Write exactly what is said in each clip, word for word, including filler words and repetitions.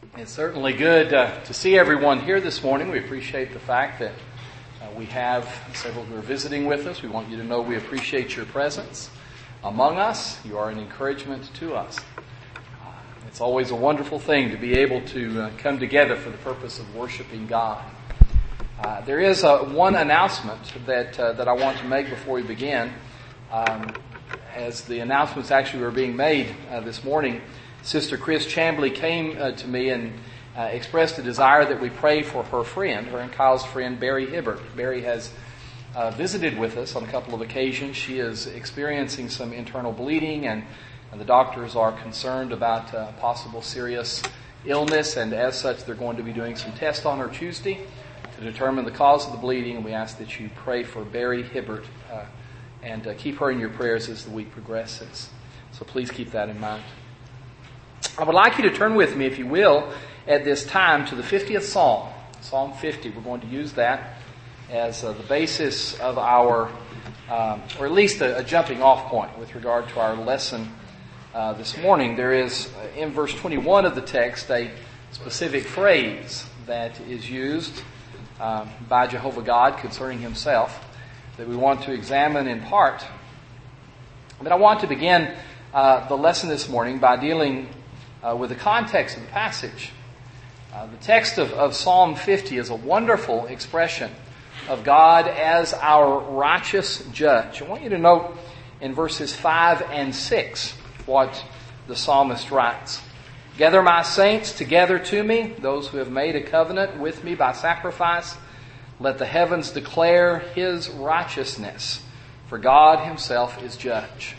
It's certainly good uh, to see everyone here this morning. We appreciate the fact that uh, we have several who are visiting with us. We want you to know we appreciate your presence among us. You are an encouragement to us. Uh, it's always a wonderful thing to be able to uh, come together for the purpose of worshiping God. Uh, there is uh, one announcement that uh, that I want to make before we begin. Um, as the announcements actually were being made uh, this morning, Sister Chris Chambly came uh, to me and uh, expressed a desire that we pray for her friend, her and Kyle's friend, Barry Hibbert. Barry has uh, visited with us on a couple of occasions. She is experiencing some internal bleeding, and, and the doctors are concerned about uh, possible serious illness, and as such, they're going to be doing some tests on her Tuesday to determine the cause of the bleeding, and we ask that you pray for Barry Hibbert uh, and uh, keep her in your prayers as the week progresses. So please keep that in mind. I would like you to turn with me, if you will, at this time to the fiftieth Psalm, Psalm fifty. We're going to use that as uh, the basis of our, um, or at least a, a jumping off point with regard to our lesson uh, this morning. There is, uh, in verse twenty-one of the text, a specific phrase that is used um, by Jehovah God concerning Himself that we want to examine in part. But I want to begin uh, the lesson this morning by dealing Uh, with the context of the passage. Uh, the text of, of Psalm fifty is a wonderful expression of God as our righteous judge. I want you to note in verses five and six what the psalmist writes. Gather my saints together to me, those who have made a covenant with me by sacrifice. Let the heavens declare His righteousness, for God Himself is judge.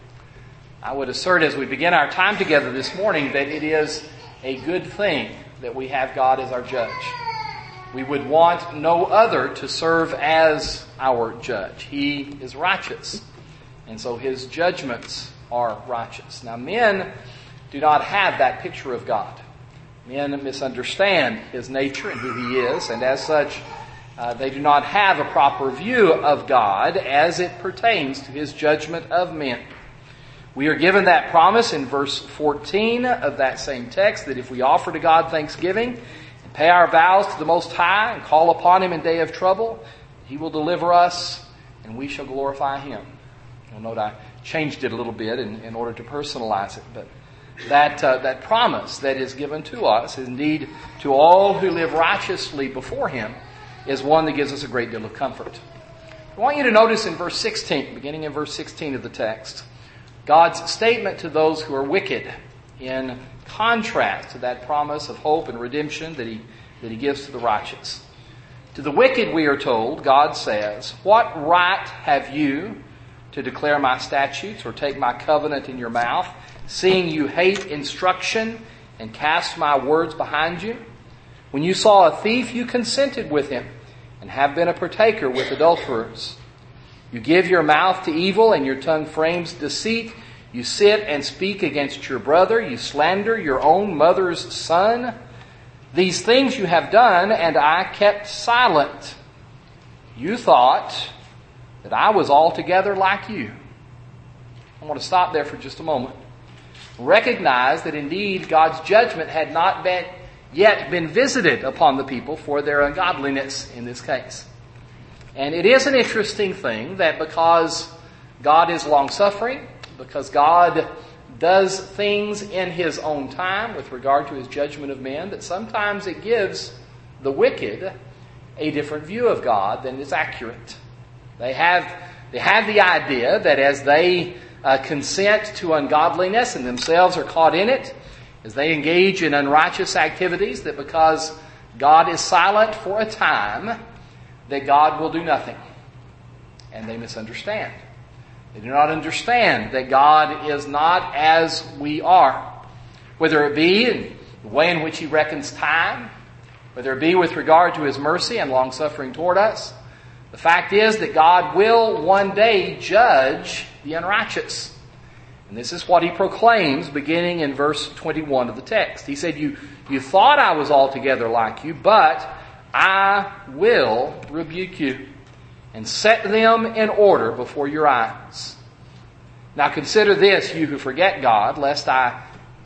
I would assert as we begin our time together this morning that it is a good thing that we have God as our judge. We would want no other to serve as our judge. He is righteous, and so His judgments are righteous. Now, men do not have that picture of God. Men misunderstand His nature and who He is, and as such, uh, they do not have a proper view of God as it pertains to His judgment of men. We are given that promise in verse fourteen of that same text that if we offer to God thanksgiving and pay our vows to the Most High and call upon Him in day of trouble, He will deliver us and we shall glorify Him. You'll note I changed it a little bit in, in order to personalize it, but that uh, that promise that is given to us, indeed to all who live righteously before Him, is one that gives us a great deal of comfort. I want you to notice in verse sixteen, beginning in verse sixteen of the text, God's statement to those who are wicked in contrast to that promise of hope and redemption that He that He gives to the righteous. To the wicked, we are told, God says, "What right have you to declare my statutes or take my covenant in your mouth, seeing you hate instruction and cast my words behind you? When you saw a thief, you consented with him and have been a partaker with adulterers. You give your mouth to evil and your tongue frames deceit. You sit and speak against your brother. You slander your own mother's son. These things you have done, and I kept silent. You thought that I was altogether like you." I want to stop there for just a moment. Recognize that indeed God's judgment had not been, yet been visited upon the people for their ungodliness in this case. And it is an interesting thing that because God is long-suffering, because God does things in His own time with regard to His judgment of men, that sometimes it gives the wicked a different view of God than is accurate. They have, they have the idea that as they uh, consent to ungodliness and themselves are caught in it, as they engage in unrighteous activities, that because God is silent for a time, that God will do nothing. And they misunderstand. They do not understand that God is not as we are. Whether it be in the way in which He reckons time, whether it be with regard to His mercy and long-suffering toward us, the fact is that God will one day judge the unrighteous. And this is what He proclaims beginning in verse twenty-one of the text. He said, you, you thought I was altogether like you, but I will rebuke you and set them in order before your eyes. Now consider this, you who forget God, lest I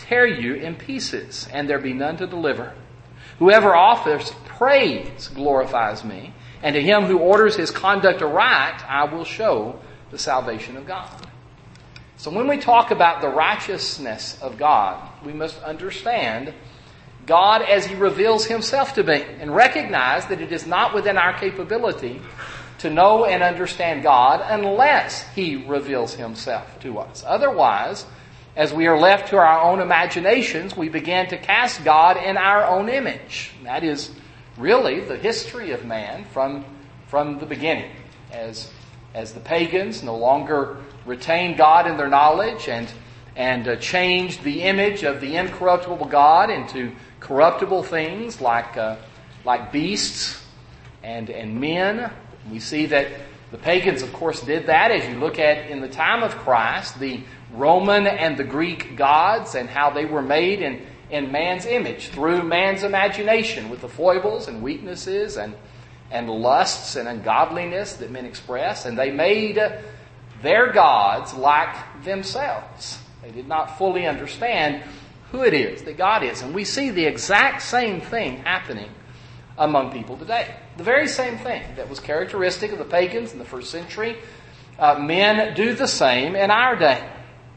tear you in pieces, and there be none to deliver. Whoever offers praise glorifies me, and to him who orders his conduct aright, I will show the salvation of God. So when we talk about the righteousness of God, we must understand God as He reveals Himself to be, and recognize that it is not within our capability to know and understand God unless He reveals Himself to us. Otherwise, as we are left to our own imaginations, we begin to cast God in our own image. That is really the history of man from, from the beginning. As, as the pagans no longer retained God in their knowledge and, and uh, changed the image of the incorruptible God into corruptible things like, uh, like beasts and, and men. We see that the pagans, of course, did that. As you look at in the time of Christ, the Roman and the Greek gods and how they were made in, in man's image through man's imagination with the foibles and weaknesses and, and lusts and ungodliness that men express. And they made their gods like themselves. They did not fully understand who it is that God is. And we see the exact same thing happening among people today. The very same thing that was characteristic of the pagans in the first century. Uh, men do the same in our day.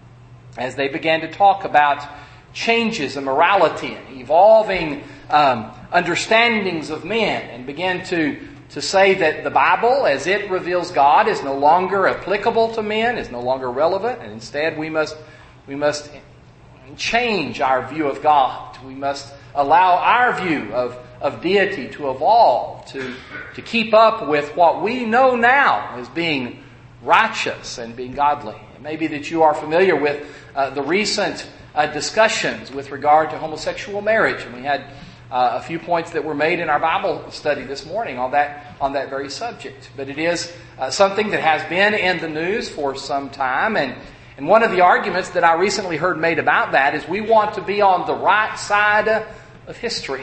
As they began to talk about changes in morality and evolving um, understandings of men, and began to, to say that the Bible, as it reveals God, is no longer applicable to men, is no longer relevant, and instead we must we must change our view of God. We must allow our view of, of deity to evolve, to, to keep up with what we know now as being righteous and being godly. It may be that you are familiar with uh, the recent uh, discussions with regard to homosexual marriage, and we had uh, a few points that were made in our Bible study this morning on that on that very subject. But it is uh, something that has been in the news for some time, and and one of the arguments that I recently heard made about that is we want to be on the right side of history.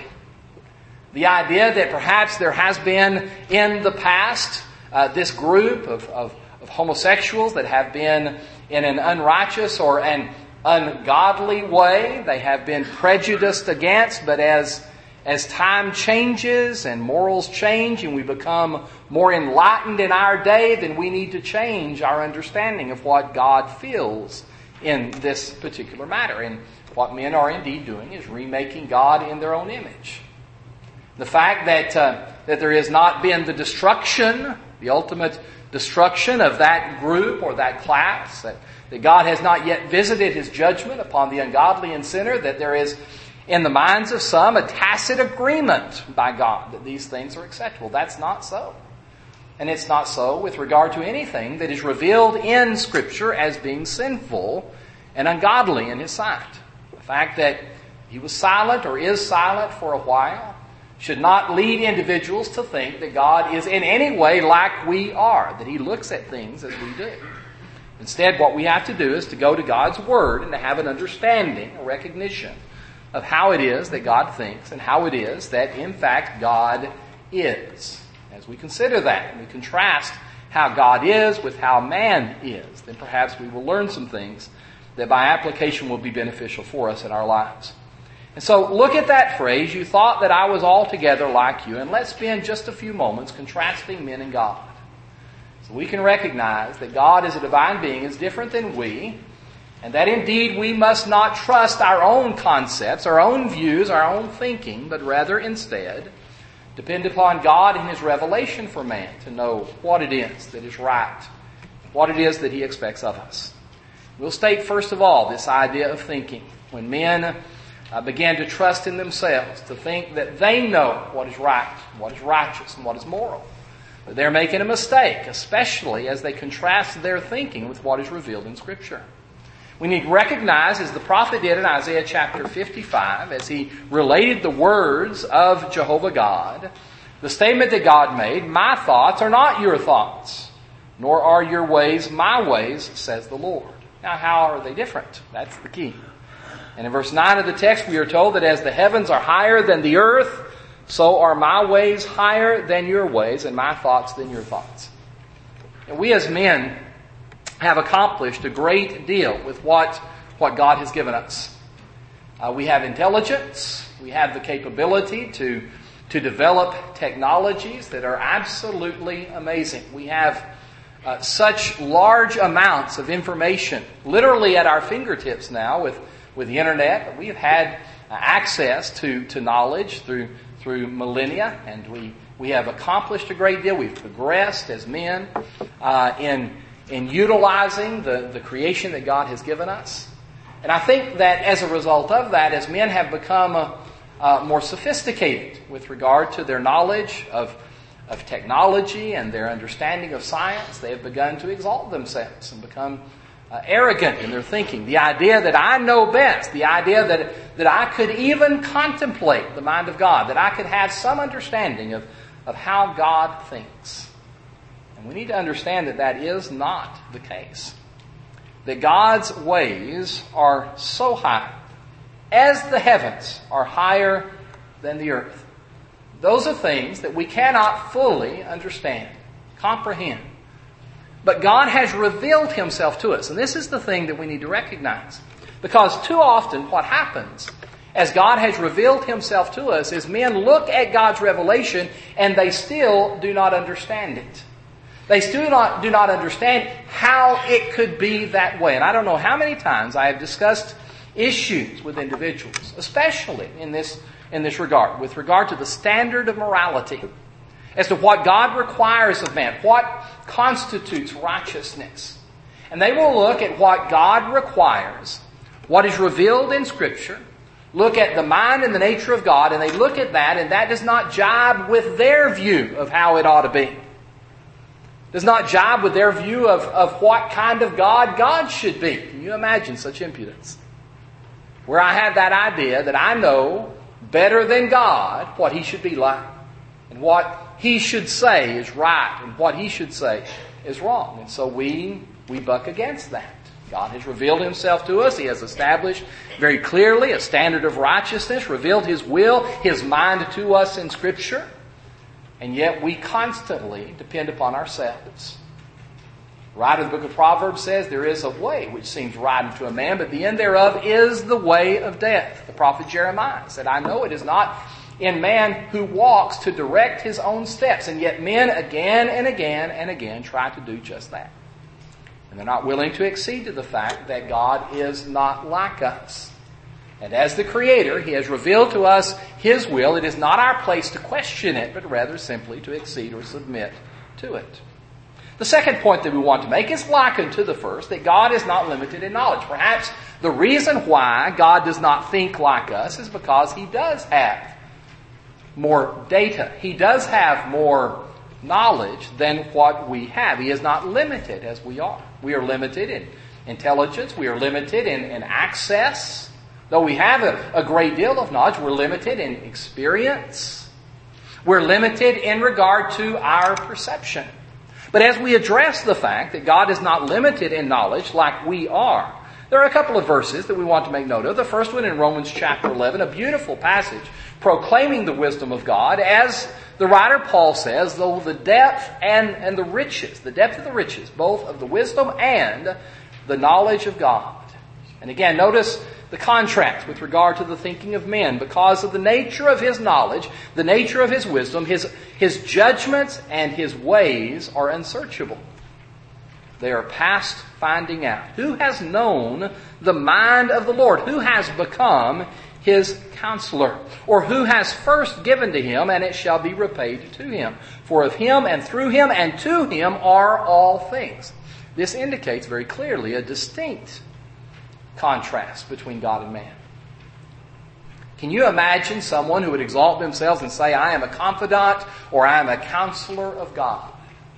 The idea that perhaps there has been in the past uh, this group of, of, of homosexuals that have been in an unrighteous or an ungodly way. They have been prejudiced against, but as As time changes and morals change and we become more enlightened in our day, then we need to change our understanding of what God feels in this particular matter. And what men are indeed doing is remaking God in their own image. The fact that uh, that there has not been the destruction, the ultimate destruction of that group or that class, that, that God has not yet visited His judgment upon the ungodly and sinner, that there is in the minds of some a tacit agreement by God that these things are acceptable. That's not so. And it's not so with regard to anything that is revealed in Scripture as being sinful and ungodly in His sight. The fact that He was silent or is silent for a while should not lead individuals to think that God is in any way like we are, that He looks at things as we do. Instead, what we have to do is to go to God's Word and to have an understanding, a recognition of how it is that God thinks and how it is that, in fact, God is. As we consider that and we contrast how God is with how man is, then perhaps we will learn some things that by application will be beneficial for us in our lives. And so look at that phrase, you thought that I was altogether like you, and let's spend just a few moments contrasting men and God. So we can recognize that God as a divine being is different than we, and that indeed we must not trust our own concepts, our own views, our own thinking, but rather instead depend upon God and His revelation for man to know what it is that is right, what it is that He expects of us. We'll state first of all this idea of thinking. When men uh, began to trust in themselves, to think that they know what is right, what is righteous, and what is moral, but they're making a mistake, especially as they contrast their thinking with what is revealed in Scripture. We need to recognize, as the prophet did in Isaiah chapter fifty-five, as he related the words of Jehovah God, the statement that God made, my thoughts are not your thoughts, nor are your ways my ways, says the Lord. Now, how are they different? That's the key. And in verse nine of the text, we are told that as the heavens are higher than the earth, so are my ways higher than your ways, and my thoughts than your thoughts. And we as men have accomplished a great deal with what, what God has given us. Uh, we have intelligence. We have the capability to, to develop technologies that are absolutely amazing. We have uh, such large amounts of information literally at our fingertips now with, with the internet. We have had uh, access to, to knowledge through, through millennia, and we, we have accomplished a great deal. We've progressed as men uh, in, in utilizing the, the creation that God has given us. And I think that as a result of that, as men have become uh, uh, more sophisticated with regard to their knowledge of, of technology and their understanding of science, they have begun to exalt themselves and become uh, arrogant in their thinking. The idea that I know best, the idea that, that I could even contemplate the mind of God, that I could have some understanding of, of how God thinks. And we need to understand that that is not the case. That God's ways are so high, as the heavens are higher than the earth. Those are things that we cannot fully understand, comprehend. But God has revealed Himself to us. And this is the thing that we need to recognize. Because too often what happens as God has revealed Himself to us is men look at God's revelation and they still do not understand it. They still not, do not understand how it could be that way. And I don't know how many times I have discussed issues with individuals, especially in this, in this regard, with regard to the standard of morality, as to what God requires of man, what constitutes righteousness. And they will look at what God requires, what is revealed in Scripture, look at the mind and the nature of God, and they look at that, and that does not jibe with their view of how it ought to be. Does not jibe with their view of, of what kind of God God should be. Can you imagine such impudence? Where I have that idea that I know better than God what He should be like, and what He should say is right, and what He should say is wrong. And so we, we buck against that. God has revealed Himself to us. He has established very clearly a standard of righteousness, revealed His will, His mind to us in Scripture. And yet we constantly depend upon ourselves. The writer of the book of Proverbs says, there is a way which seems right unto a man, but the end thereof is the way of death. The prophet Jeremiah said, I know it is not in man who walks to direct his own steps. And yet men again and again and again try to do just that. And they're not willing to accede to the fact that God is not like us. And as the Creator, He has revealed to us His will. It is not our place to question it, but rather simply to accede or submit to it. The second point that we want to make is likened to the first, that God is not limited in knowledge. Perhaps the reason why God does not think like us is because He does have more data. He does have more knowledge than what we have. He is not limited as we are. We are limited in intelligence. We are limited in, in access. Though we have a, a great deal of knowledge, we're limited in experience. We're limited in regard to our perception. But as we address the fact that God is not limited in knowledge like we are, there are a couple of verses that we want to make note of. The first one in Romans chapter eleven, a beautiful passage proclaiming the wisdom of God. As the writer Paul says, though the depth and, and the riches, the depth of the riches, both of the wisdom and the knowledge of God. And again, notice the contrast with regard to the thinking of men. Because of the nature of His knowledge, the nature of His wisdom, His, His judgments and His ways are unsearchable. They are past finding out. Who has known the mind of the Lord? Who has become His counselor? Or who has first given to Him, and it shall be repaid to Him? For of Him and through Him and to Him are all things. This indicates very clearly a distinct contrast between God and man. Can you imagine someone who would exalt themselves and say, I am a confidant or I am a counselor of God?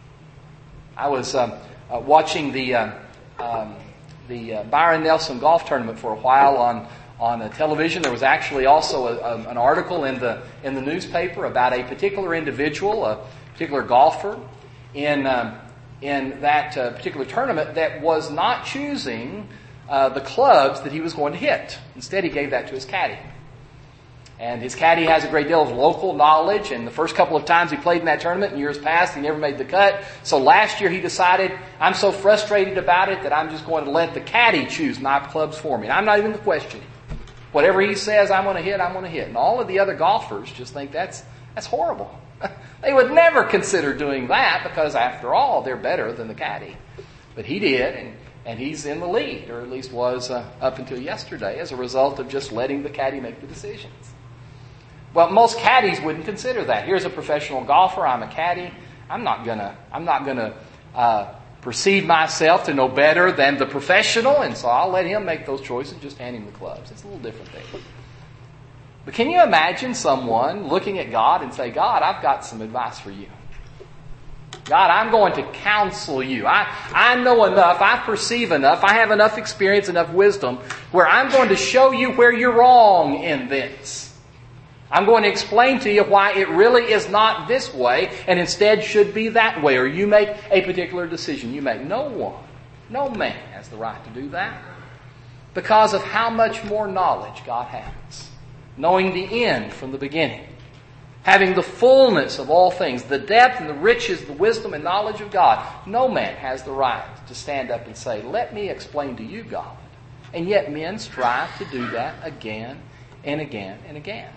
I was um, uh, watching the uh, um, the uh, Byron Nelson golf tournament for a while on on a television. There was actually also a, a, an article in the in the newspaper about a particular individual, a particular golfer in um, in that uh, particular tournament that was not choosing Uh, the clubs that he was going to hit. Instead, he gave that to his caddy. And his caddy has a great deal of local knowledge, and the first couple of times he played in that tournament in years past, he never made the cut. So last year he decided, I'm so frustrated about it that I'm just going to let the caddy choose my clubs for me. And I'm not even questioning. Whatever he says I'm going to hit, I'm going to hit. And all of the other golfers just think that's that's horrible. They would never consider doing that because, after all, they're better than the caddy. But he did, and, and he's in the lead, or at least was uh, up until yesterday, as a result of just letting the caddy make the decisions. Well, most caddies wouldn't consider that. Here's a professional golfer. I'm a caddy. I'm not gonna. I'm not gonna uh, perceive myself to know better than the professional, and so I'll let him make those choices. Just hand him the clubs. It's a little different thing. But can you imagine someone looking at God and say, "God, I've got some advice for you. God, I'm going to counsel you. I, I know enough. I perceive enough. I have enough experience, enough wisdom, where I'm going to show you where you're wrong in this. I'm going to explain to you why it really is not this way and instead should be that way." Or you make a particular decision. You make. No one, no man has the right to do that because of how much more knowledge God has. Knowing the end from the beginning. Having the fullness of all things, the depth and the riches, the wisdom and knowledge of God. No man has the right to stand up and say, "Let me explain to you, God." And yet men strive to do that again and again and again.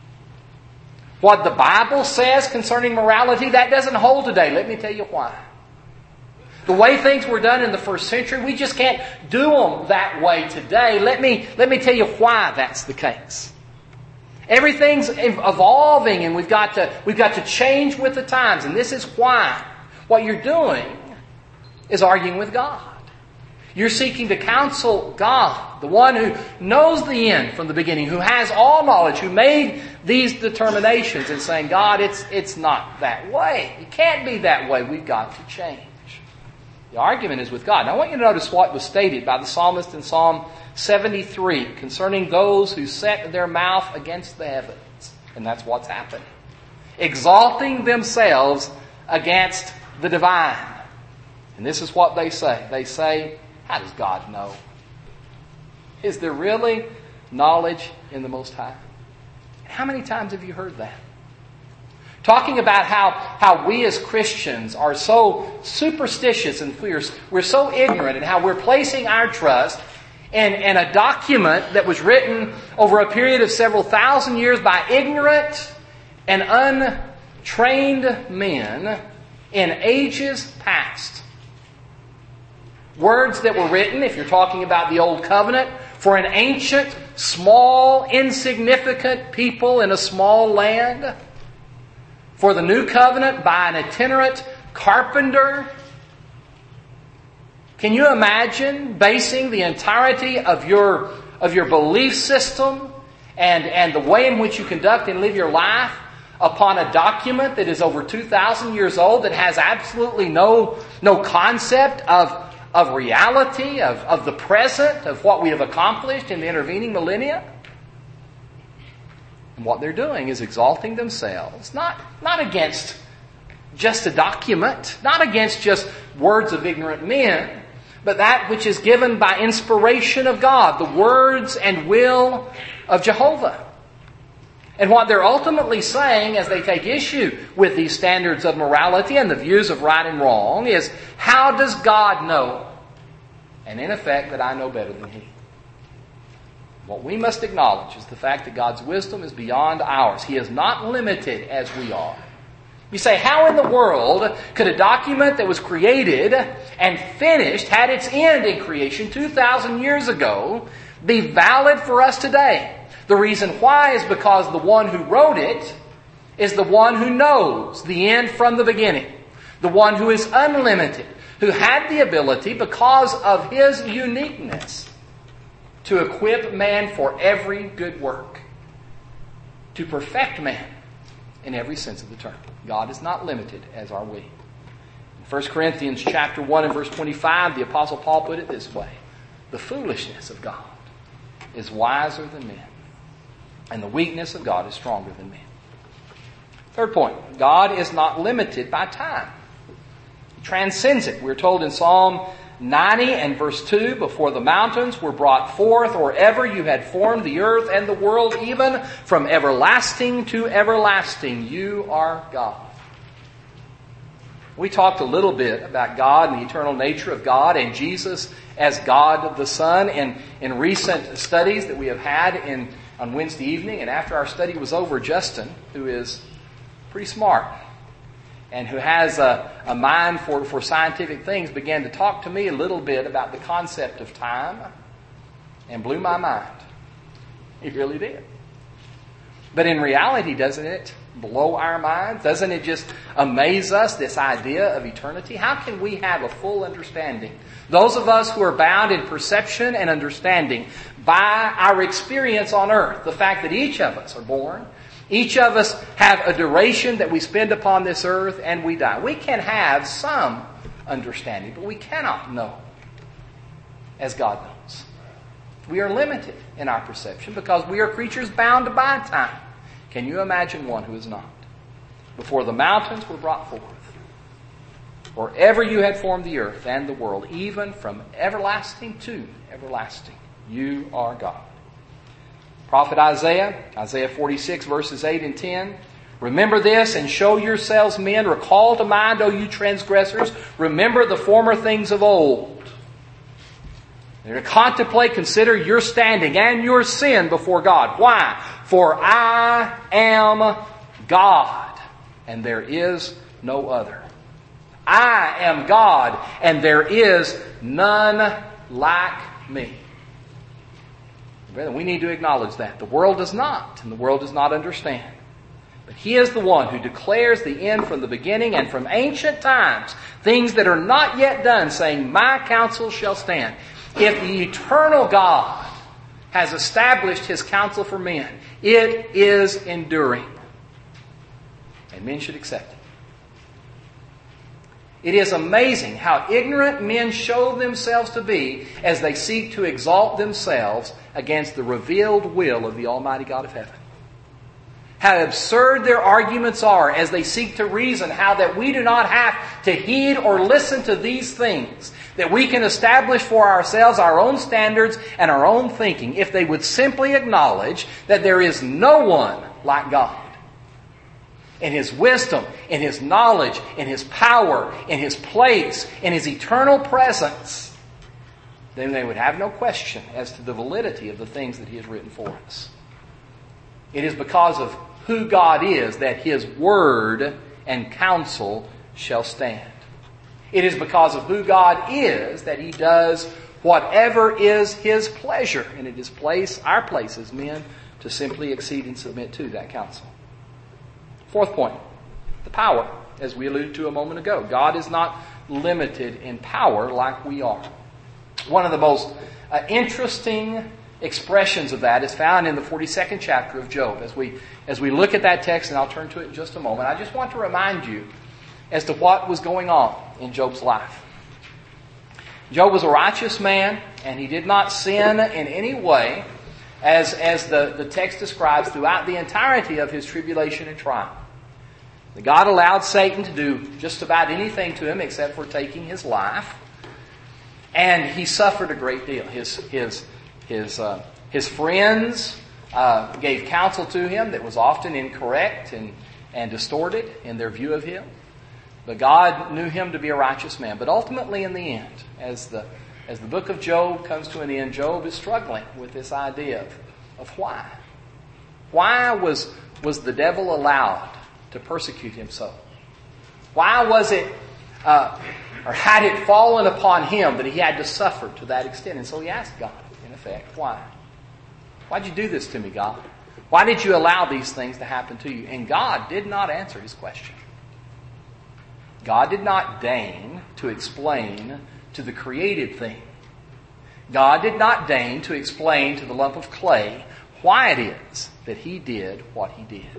What the Bible says concerning morality, that doesn't hold today. Let me tell you why. The way things were done in the first century, we just can't do them that way today. Let me, let me tell you why that's the case. Everything's evolving, and we've got to, we've got to change with the times. And this is why what you're doing is arguing with God. You're seeking to counsel God, the one who knows the end from the beginning, who has all knowledge, who made these determinations, and saying, "God, it's, it's not that way. It can't be that way. We've got to change." The argument is with God. Now I want you to notice what was stated by the psalmist in Psalm seventy-three concerning those who set their mouth against the heavens. And that's what's happened. Exalting themselves against the divine. And this is what they say. They say, "How does God know?" Is there really knowledge in the Most High? How many times have you heard that? Talking about how, how we as Christians are so superstitious and we're, we're so ignorant, and how we're placing our trust in, in a document that was written over a period of several thousand years by ignorant and untrained men in ages past. Words that were written, if you're talking about the Old Covenant, for an ancient, small, insignificant people in a small land. For the New Covenant by an itinerant carpenter. Can you imagine basing the entirety of your, of your belief system and, and the way in which you conduct and live your life upon a document that is over two thousand years old, that has absolutely no, no concept of, of reality, of, of the present, of what we have accomplished in the intervening millennia? And what they're doing is exalting themselves, not, not against just a document, not against just words of ignorant men, but that which is given by inspiration of God, the words and will of Jehovah. And what they're ultimately saying as they take issue with these standards of morality and the views of right and wrong is, how does God know? And in effect, that I know better than He. What we must acknowledge is the fact that God's wisdom is beyond ours. He is not limited as we are. You say, how in the world could a document that was created and finished, had its end in creation two thousand years ago, be valid for us today? The reason why is because the one who wrote it is the one who knows the end from the beginning. The one who is unlimited, who had the ability, because of His uniqueness, to equip man for every good work. To perfect man in every sense of the term. God is not limited, as are we. In First Corinthians chapter one and verse twenty-five, the Apostle Paul put it this way: the foolishness of God is wiser than men, and the weakness of God is stronger than men. Third point, God is not limited by time. He transcends it. We're told in Psalm ninety and verse two, before the mountains were brought forth, or ever you had formed the earth and the world, even from everlasting to everlasting, you are God. We talked a little bit about God and the eternal nature of God and Jesus as God the Son. In, in recent studies that we have had in on Wednesday evening, and after our study was over, Justin, who is pretty smart and who has a, a mind for, for scientific things, began to talk to me a little bit about the concept of time and blew my mind. He really did. But in reality, doesn't it blow our minds? Doesn't it just amaze us, this idea of eternity? How can we have a full understanding? Those of us who are bound in perception and understanding by our experience on earth, the fact that each of us are born, each of us have a duration that we spend upon this earth, and we die. We can have some understanding, but we cannot know as God knows. We are limited in our perception because we are creatures bound by time. Can you imagine one who is not? Before the mountains were brought forth, or ever you had formed the earth and the world, even from everlasting to everlasting, you are God. Prophet Isaiah, Isaiah forty-six, verses eight and ten. Remember this and show yourselves men. Recall to mind, O you transgressors. Remember the former things of old. They're to contemplate, consider your standing and your sin before God. Why? For I am God, and there is no other. I am God, and there is none like me. We need to acknowledge that. The world does not, and the world does not understand. But He is the one who declares the end from the beginning and from ancient times, things that are not yet done, saying, my counsel shall stand. If the eternal God has established His counsel for men, it is enduring. And men should accept it. It is amazing how ignorant men show themselves to be as they seek to exalt themselves against the revealed will of the Almighty God of heaven. How absurd their arguments are as they seek to reason how that we do not have to heed or listen to these things, that we can establish for ourselves our own standards and our own thinking if they would simply acknowledge that there is no one like God. In His wisdom, in His knowledge, in His power, in His place, in His eternal presence, then they would have no question as to the validity of the things that He has written for us. It is because of who God is that His word and counsel shall stand. It is because of who God is that He does whatever is His pleasure. And it is place, our place as men, to simply accede and submit to that counsel. Fourth point, the power, as we alluded to a moment ago. God is not limited in power like we are. One of the most uh, interesting expressions of that is found in the forty-second chapter of Job. As we, as we look at that text, and I'll turn to it in just a moment, I just want to remind you as to what was going on in Job's life. Job was a righteous man, and he did not sin in any way, as, as the, the text describes throughout the entirety of his tribulation and trial. God allowed Satan to do just about anything to him except for taking his life. And he suffered a great deal. His his his uh, his friends uh, gave counsel to him that was often incorrect and, and distorted in their view of him. But God knew him to be a righteous man. But ultimately in the end, as the as the book of Job comes to an end, Job is struggling with this idea of, of why. Why was was the devil allowed to persecute him so? Why was it, uh, or had it fallen upon him that he had to suffer to that extent? And so he asked God, in effect, why? Why'd you do this to me, God? Why did you allow these things to happen to you? And God did not answer his question. God did not deign to explain to the created thing. God did not deign to explain to the lump of clay why it is that he did what he did.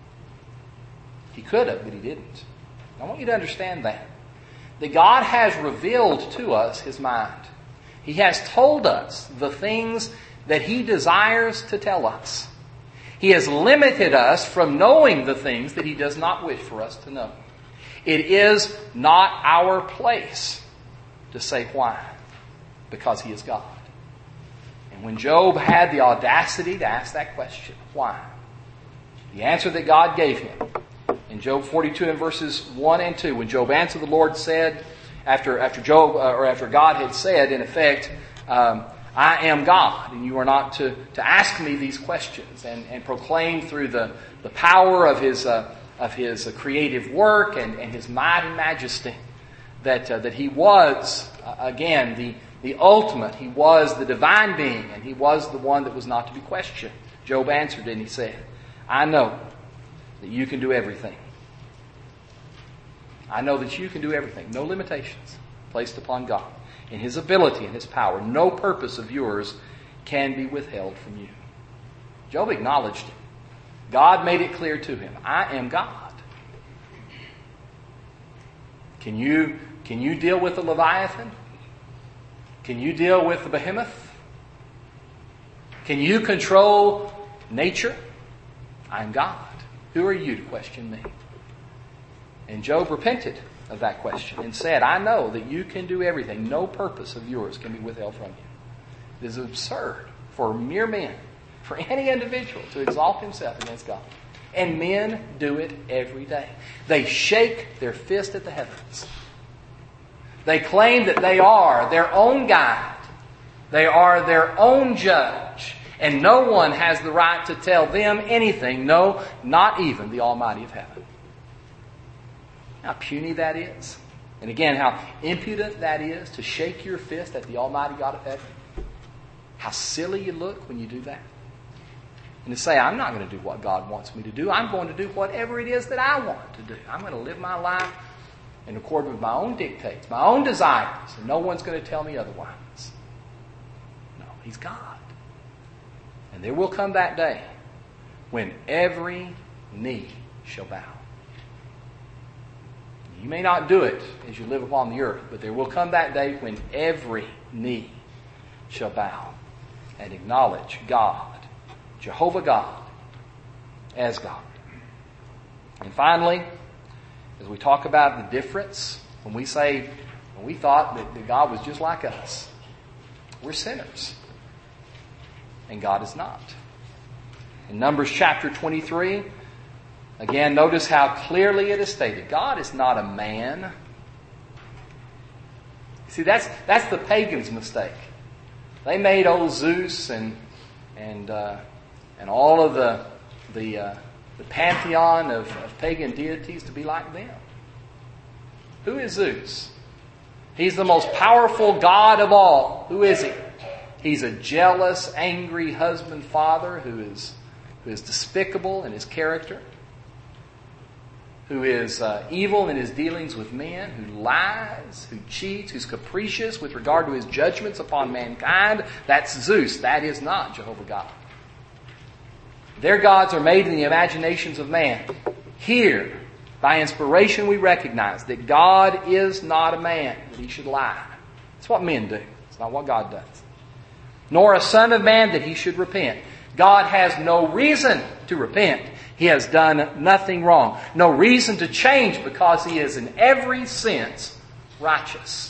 He could have, but he didn't. I want you to understand that. That God has revealed to us his mind. He has told us the things that he desires to tell us. He has limited us from knowing the things that he does not wish for us to know. It is not our place to say why, because he is God. And when Job had the audacity to ask that question, why? The answer that God gave him in Job forty-two and verses one and two, when Job answered, the Lord said, after after Job uh, or after God had said, in effect, um, I am God, and you are not to, to ask me these questions, and, and proclaim through the, the power of His uh, of His uh, creative work and, and His might and majesty that uh, that He was uh, again the the ultimate. He was the divine being, and He was the one that was not to be questioned. Job answered and he said, I know that you can do everything. I know that you can do everything. No limitations placed upon God. In His ability and His power, no purpose of yours can be withheld from you. Job acknowledged it. God made it clear to him, I am God. Can you, can you deal with the Leviathan? Can you deal with the behemoth? Can you control nature? I am God. Who are you to question me? And Job repented of that question and said, I know that you can do everything. No purpose of yours can be withheld from you. It is absurd for mere men, for any individual, to exalt himself against God. And men do it every day. They shake their fist at the heavens. They claim that they are their own guide. They are their own judge. And no one has the right to tell them anything. No, not even the Almighty of heaven. How puny that is. And again, how impudent that is to shake your fist at the Almighty God of heaven. How silly you look when you do that. And to say, I'm not going to do what God wants me to do. I'm going to do whatever it is that I want to do. I'm going to live my life in accord with my own dictates, my own desires. And no one's going to tell me otherwise. No, He's God. And there will come that day when every knee shall bow. You may not do it as you live upon the earth, but there will come that day when every knee shall bow and acknowledge God, Jehovah God, as God. And finally, as we talk about the difference, when we say, when we thought that, that God was just like us, we're sinners. And God is not. In Numbers chapter twenty-three, again, notice how clearly it is stated. God is not a man. See, that's that's the pagans' mistake. They made old Zeus and and uh, and all of the the uh, the pantheon of, of pagan deities to be like them. Who is Zeus? He's the most powerful god of all. Who is he? He's a jealous, angry husband, father who is who is despicable in his character, who is uh, evil in his dealings with men, who lies, who cheats, who's capricious with regard to his judgments upon mankind. That's Zeus. That is not Jehovah God. Their gods are made in the imaginations of man. Here, by inspiration, we recognize that God is not a man, that He should lie. That's what men do. It's not what God does. Nor a son of man that He should repent. God has no reason to repent. He has done nothing wrong. No reason to change because He is in every sense righteous.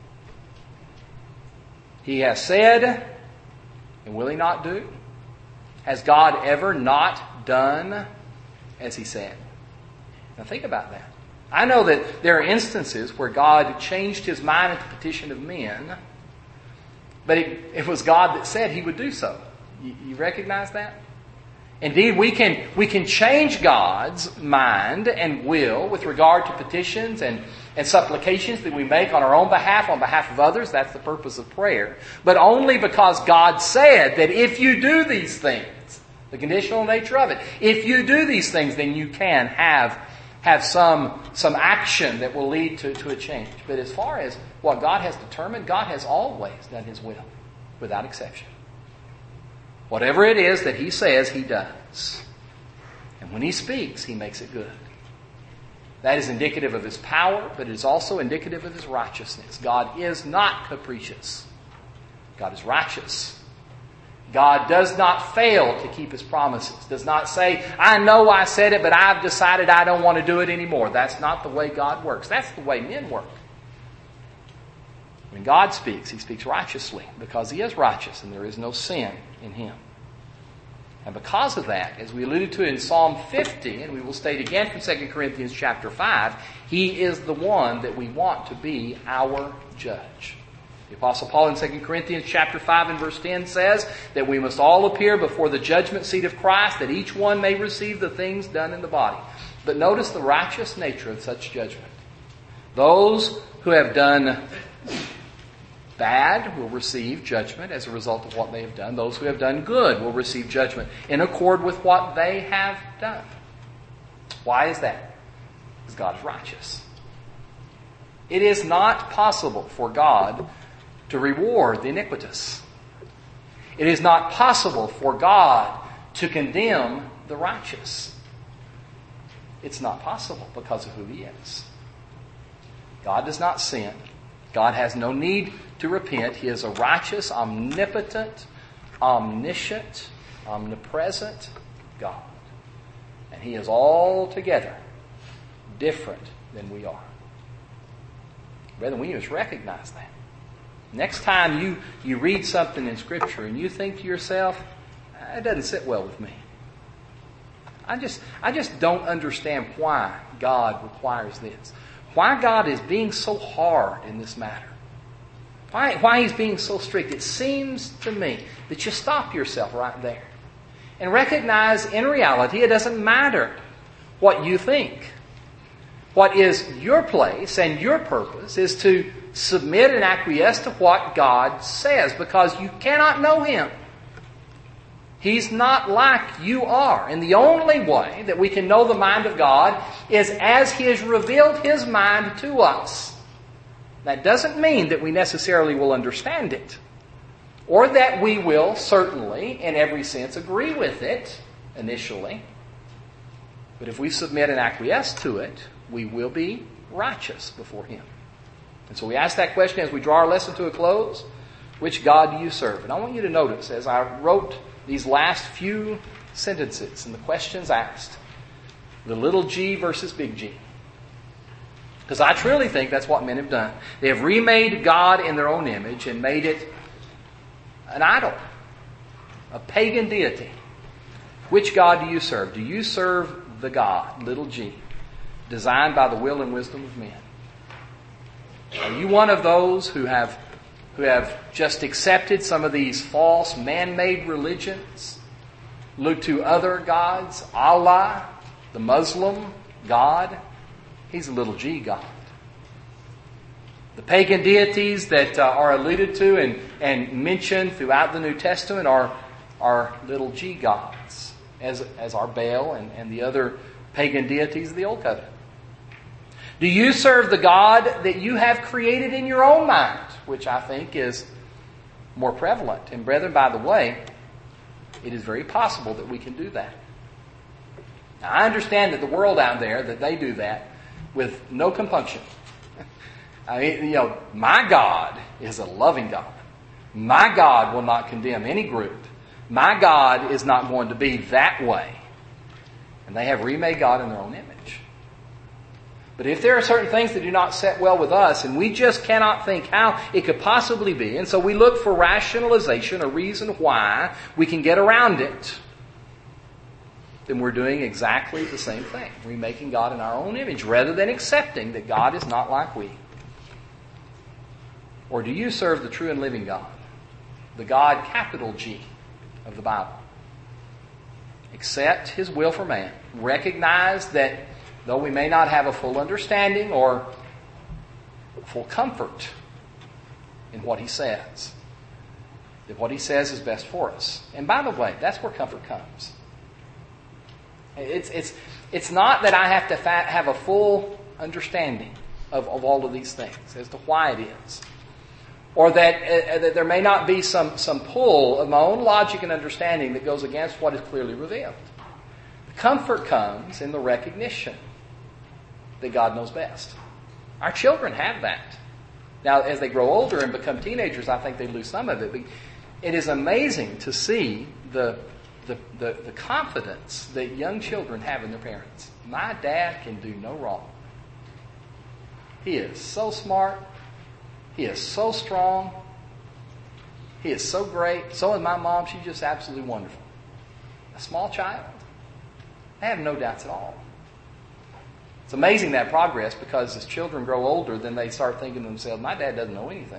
He has said, and will He not do? Has God ever not done as He said? Now think about that. I know that there are instances where God changed His mind at the petition of men, but it, it was God that said He would do so. You, you recognize that? Indeed, we can we can change God's mind and will with regard to petitions and, and supplications that we make on our own behalf, on behalf of others. That's the purpose of prayer. But only because God said that if you do these things, the conditional nature of it, if you do these things, then you can have have some some action that will lead to, to a change. But as far as what God has determined, God has always done His will, without exception. Whatever it is that He says, He does. And when He speaks, He makes it good. That is indicative of His power, but it is also indicative of His righteousness. God is not capricious. God is righteous. God does not fail to keep His promises. Does not say, I know I said it, but I've decided I don't want to do it anymore. That's not the way God works. That's the way men work. When God speaks, He speaks righteously because He is righteous and there is no sin in Him. And because of that, as we alluded to in Psalm fifty, and we will state again from Second Corinthians chapter five, He is the one that we want to be our judge. The Apostle Paul in Second Corinthians chapter five and verse ten says that we must all appear before the judgment seat of Christ, that each one may receive the things done in the body. But notice the righteous nature of such judgment. Those who have done bad will receive judgment as a result of what they have done. Those who have done good will receive judgment in accord with what they have done. Why is that? Because God is righteous. It is not possible for God to reward the iniquitous. It is not possible for God to condemn the righteous. It's not possible because of who He is. God does not sin. God has no need to repent. He is a righteous, omnipotent, omniscient, omnipresent God. And He is altogether different than we are. Brethren, we must recognize that. Next time you, you read something in Scripture and you think to yourself, it doesn't sit well with me. I just, I just don't understand why God requires this. Why God is being so hard in this matter. Why, why He's being so strict. It seems to me that you stop yourself right there and recognize in reality it doesn't matter what you think. What is your place and your purpose is to submit and acquiesce to what God says, because you cannot know Him. He's not like you are. And the only way that we can know the mind of God is as He has revealed His mind to us. That doesn't mean that we necessarily will understand it, or that we will certainly, in every sense, agree with it initially. But if we submit and acquiesce to it, we will be righteous before Him. And so we ask that question as we draw our lesson to a close. Which God do you serve? And I want you to notice, as I wrote these last few sentences and the questions asked, the little g versus big G. Because I truly think that's what men have done. They have remade God in their own image and made it an idol, a pagan deity. Which God do you serve? Do you serve the God, little g, designed by the will and wisdom of men? Are you one of those who have who have just accepted some of these false man-made religions, look to other gods, Allah, the Muslim God? He's a little g God. The pagan deities that uh, are alluded to and, and mentioned throughout the New Testament are, are little g gods, as, as are Baal and, and the other pagan deities of the Old Covenant. Do you serve the God that you have created in your own mind, which I think is more prevalent? And brethren, by the way, it is very possible that we can do that. Now, I understand that the world out there, that they do that with no compunction. I mean, you know, my God is a loving God. My God will not condemn any group. My God is not going to be that way. And they have remade God in their own image. But if there are certain things that do not set well with us, and we just cannot think how it could possibly be, and so we look for rationalization, a reason why we can get around it, then we're doing exactly the same thing. Remaking God in our own image, rather than accepting that God is not like we. Or do you serve the true and living God? The God, capital G, of the Bible. Accept His will for man. Recognize that though we may not have a full understanding or full comfort in what He says, that what He says is best for us. And by the way, that's where comfort comes. It's, it's, it's not that I have to fa- have a full understanding of, of all of these things as to why it is. Or that, uh, that there may not be some, some pull of my own logic and understanding that goes against what is clearly revealed. The comfort comes in the recognition that God knows best. Our children have that. Now, as they grow older and become teenagers, I think they lose some of it. But it is amazing to see the, the, the, the confidence that young children have in their parents. My dad can do no wrong. He is so smart. He is so strong. He is so great. So is my mom. She's just absolutely wonderful. a small child, they have no doubts at all. It's amazing that progress, because as children grow older, then they start thinking to themselves, my dad doesn't know anything.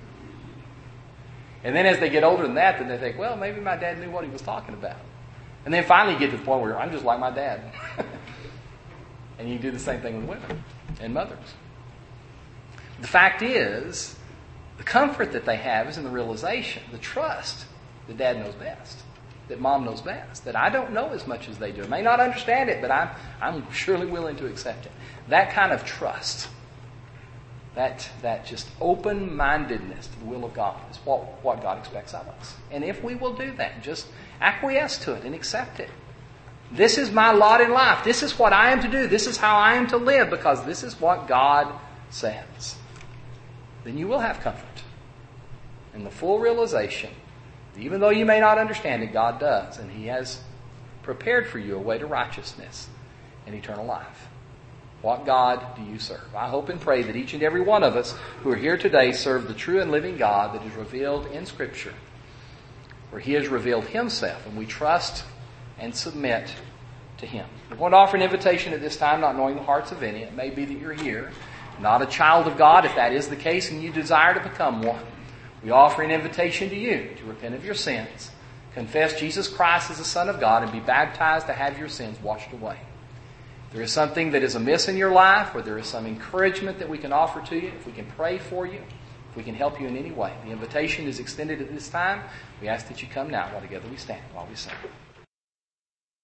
And then as they get older than that, then they think, well, maybe my dad knew what he was talking about. And then finally you get to the point where I'm just like my dad. And you do the same thing with women and mothers. The fact is, the comfort that they have is in the realization, the trust that dad knows best, that mom knows best, that I don't know as much as they do. I may not understand it, but I'm, I'm surely willing to accept it. That kind of trust, that, that just open-mindedness to the will of God is what, what God expects of us. And if we will do that, just acquiesce to it and accept it. This is my lot in life. This is what I am to do. This is how I am to live, because this is what God says. Then you will have comfort and the full realization that even though you may not understand it, God does. And He has prepared for you a way to righteousness and eternal life. What God do you serve? I hope and pray that each and every one of us who are here today serve the true and living God that is revealed in Scripture, where He has revealed Himself, and we trust and submit to Him. We're going to offer an invitation at this time, not knowing the hearts of any. It may be that you're here, not a child of God. If that is the case and you desire to become one, we offer an invitation to you to repent of your sins, confess Jesus Christ as the Son of God, and be baptized to have your sins washed away. If there is something that is amiss in your life, or there is some encouragement that we can offer to you, if we can pray for you, if we can help you in any way, the invitation is extended at this time. We ask that you come now while together we stand, while we sing.